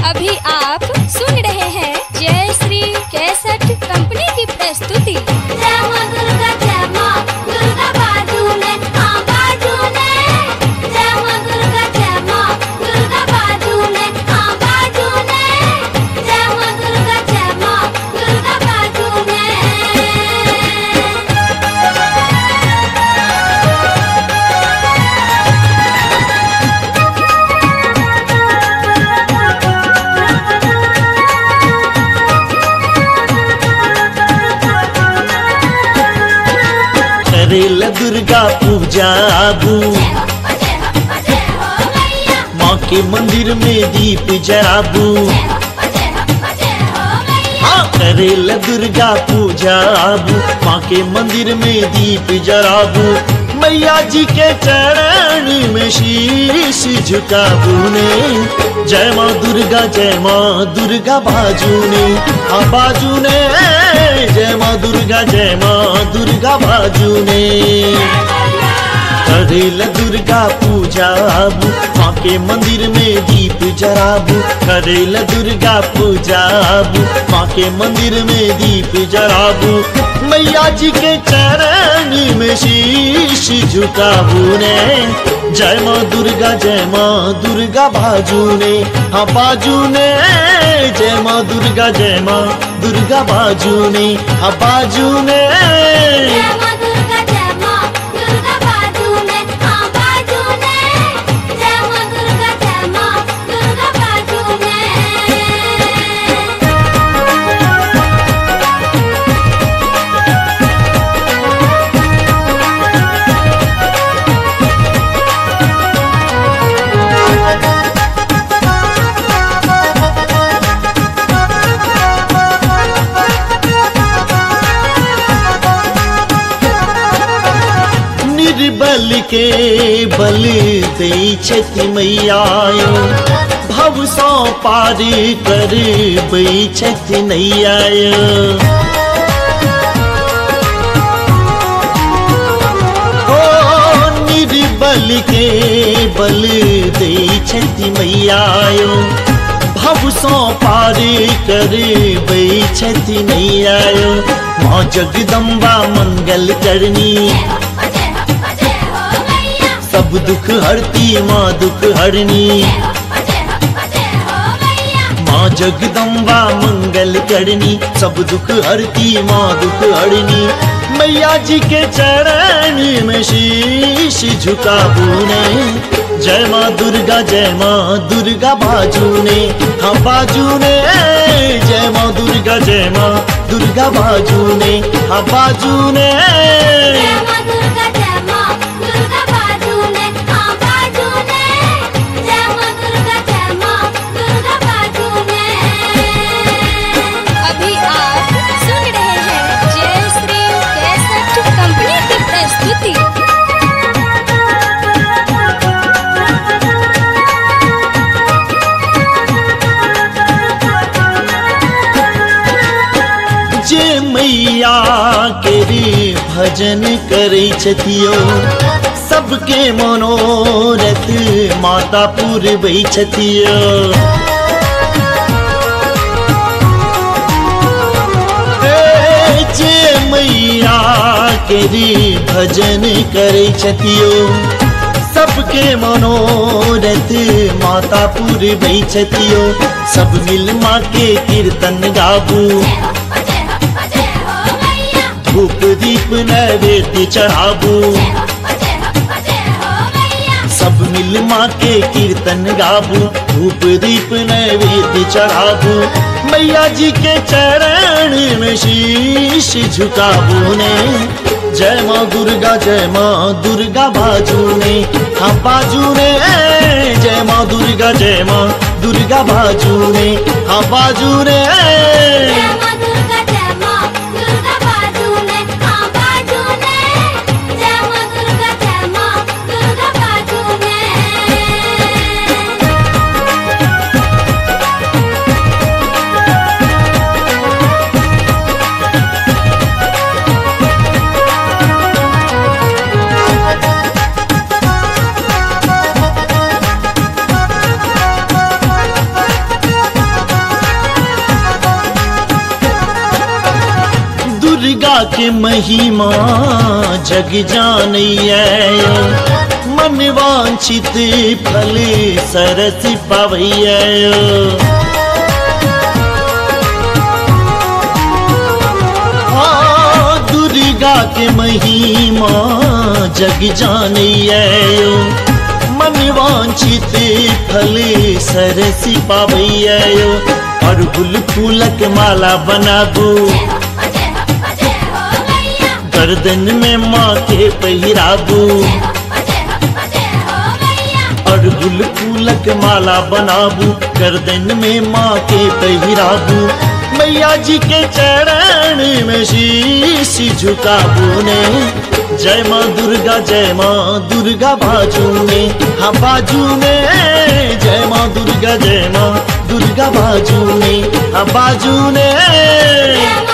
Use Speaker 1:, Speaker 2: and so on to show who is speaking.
Speaker 1: अभी आप सुन रहे हैं जय श्री कैसेट कंपनी की प्रस्तुति।
Speaker 2: जय मां दुर्गा, जय मां दुर्गा बाजू ने, हाँ बाजू ने। जय मां दुर्गा, जय मां दुर्गा बाजू ने, हाँ बाजू ने। जय मां दुर्गा, जय मां दुर्गा बाजू ने।
Speaker 3: करेल दुर्गा पूजा आबू, माँ के मंदिर में दीप जराबू। हाँ, करेल दुर्गा पूजा आबू, माँ के मंदिर में दीप जराबू। मैया जी के चरण में शीश झुकाबू ने। जय माँ दुर्गा, जय माँ दुर्गा बाजू ने, हाँ बाजू ने। जय माँ दुर्गा, जय माँ दुर्गा बाजू ने। करेल दुर्गा पूजा आबू, माँ के मंदिर में दीप जराबू। करेल दुर्गा पूजा आबू, माँ के मंदिर में दीप जराबू। मैया जी के चरण में शीश झुकाबू ने। जय माँ दुर्गा, जय माँ दुर्गा बाजू ने, हाँ बाजू ने। जय माँ दुर्गा, जय माँ दुर्गा बाजू ने, हाँ बाजू ने।
Speaker 2: जय मां दुर्गा, जय मां दुर्गा बाजू ने, हाँ बाजू ने। जय मां दुर्गा, जय मां दुर्गा बाजू ने।
Speaker 3: निर्बल के बल दे छति मैया। भव सौ पार कर छति नैया। ओ निर्बल के बल दे छति मैया। भव सौ पार कर छति नैया। माँ जगदम्बा मंगल करनी, सब दुख हरती माँ दुख हरनी। माँ जगदम्बा मंगल करनी, सब दुख हरती माँ दुख हरनी। मैया जी के चरण में शीश झुकाबू ने। जय माँ दुर्गा, जय माँ दुर्गा बाजू ने, हाँ बाजू ने। जय माँ दुर्गा, जय माँ दुर्गा बाजू ने, हाँ बाजू ने।
Speaker 2: जय मां दुर्गा, जय मां दुर्गा बाजू ने, हाँ बाजू ने। जय मां दुर्गा, जय मां दुर्गा बाजू ने।
Speaker 1: अभी आप सुन रहे हैं जय श्री कैसेट कंपनी की प्रस्तुति।
Speaker 3: जे मैया केरी भजन करे छतियो, सबके मनोरथ माता पूरबै छतियो। जे मैया केरी भजन करे छतियो, सबके मनोरथ माता पूरबै छतियो। सब मिल माँ के कीर्तन गाबू, धूप दीप नैवेद्य चढ़ाबू। सब मिल माँ के कीर्तन गाबू, धूप दीप नैवेद्य चढ़ाबू। मैया जी के चरण में शीश झुकाबू ने। जय माँ दुर्गा, जय माँ दुर्गा बाजू ने, हाँ बाजू ने। जय माँ दुर्गा, जय माँ दुर्गा बाजू ने, हाँ बाजू ने।
Speaker 2: जय मां दुर्गा, जय मां दुर्गा बाजू ने, हाँ बाजू ने। जय मां दुर्गा, जय मां दुर्गा बाजू ने।
Speaker 3: के महिमा जग जानैया मन वांछित फल सरस पावैया दुर्गा के महिमा जग जानैया मन वांछित फल सरस पावैया अड़हुल फूलक माला बनाबू गर्दन में माँ के पहिराबू अड़हुल फूलक माला बनाबू गर्दन में माँ के पहिराबू मैया जी के चरण में शीश झुकाबू ने जय माँ दुर्गा बाजू ने हाँ बाजू ने जय माँ दुर्गा बाजू ने हाँ बाजू ने